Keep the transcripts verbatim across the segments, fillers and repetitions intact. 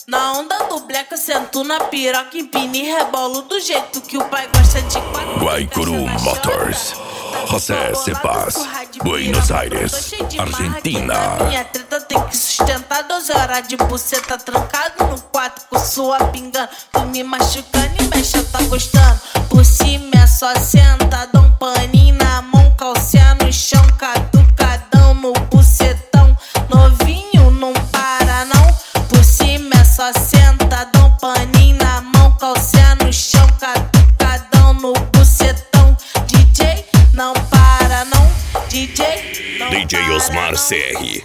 Na onda do black eu sento na piroca, empino e rebolo do jeito que o pai gosta de quatro. Guaicuru Motors, José Cepaz, Buenos Aires, Argentina. Minha treta tem que sustentar doze horas de buceta trancado no quarto com sua pingando. Tu me machucando e mexa, tá gostando. Por cima é só sentadão, paninho na mão, calcinha no chão, catucadão no bucetão. Novinho não para não. Por cima é só sentadão, paninho na mão, calcinha no chão, catucadão no bucetão. D J não para não, D J não D J para, Osmar não. C R,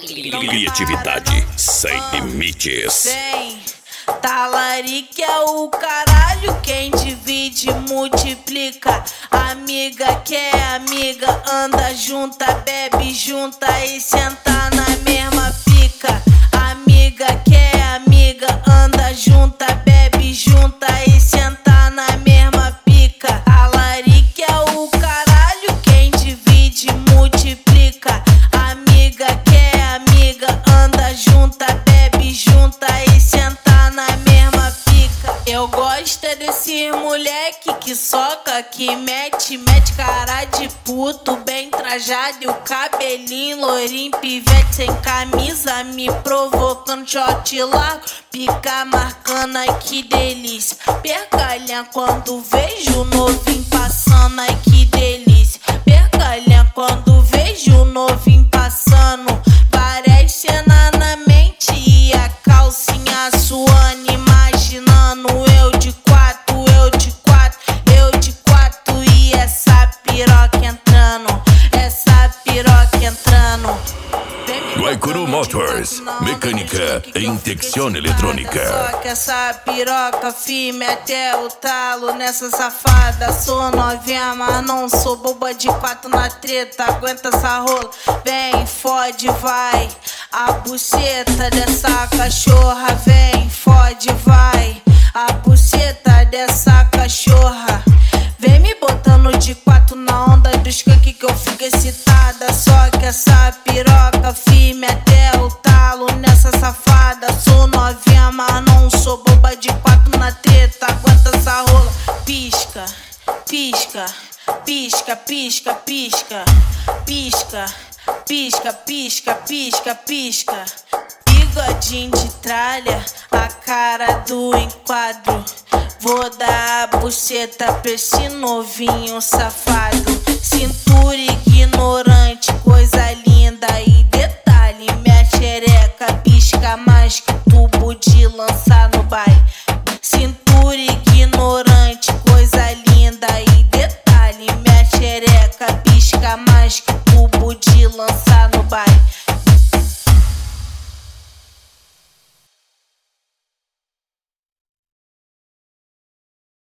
criatividade sem limites. Vem, talarique é o caralho, quem divide multiplica. Amiga que é amiga, anda junta, bebe junta e senta na mesma pica. Amiga que é amiga, anda junta, bebe junta e senta na mesma pica. Talarique é o caralho, quem divide multiplica. Amiga que é amiga, anda junta, bebe junta e senta na mesma pica. Eu gosto é desse moleque que soca, que mete, mete cara de puto, bem trajado e o cabelinho loirinho, pivete sem camisa, me provocando, shot largo, pica marcando, ai que delícia. Pergalha quando vejo o novinho passando, ai que delícia. Pergalha quando vejo o novinho passando, parece cena na mente e a calcinha suando, imaginando eu de quatro, eu de quatro, eu de quatro e essa piroca entrando, essa piroca entrando. Guaicuru Motors, mecânica e infecção eletrônica. Só que essa piroca firme até o talo nessa safada. Sou novinha, mas não sou boba de quatro na treta. Aguenta essa rola, vem, fode, vai. A buceta dessa cachorra, vem, fode, vai. A buceta dessa cachorra. Vem me botando de quatro na onda do skunk que eu fico excitada. Só que essa piroca firme até o talo nessa safada. Sou novinha, mas não sou boba de quatro na treta. Aguenta essa rola, pisca, pisca, pisca, pisca, pisca, pisca, pisca, pisca, pisca, pisca. Bigodinho de tralha, a cara do enquadro. Vou dar a buceta pra esse novinho safado. Cintura ignorante, coisa linda e detalhe. Minha xereca pisca mais que tubo de lançar no baile. Cintura ignorante, coisa linda e detalhe. Minha xereca pisca mais que tubo de lançar no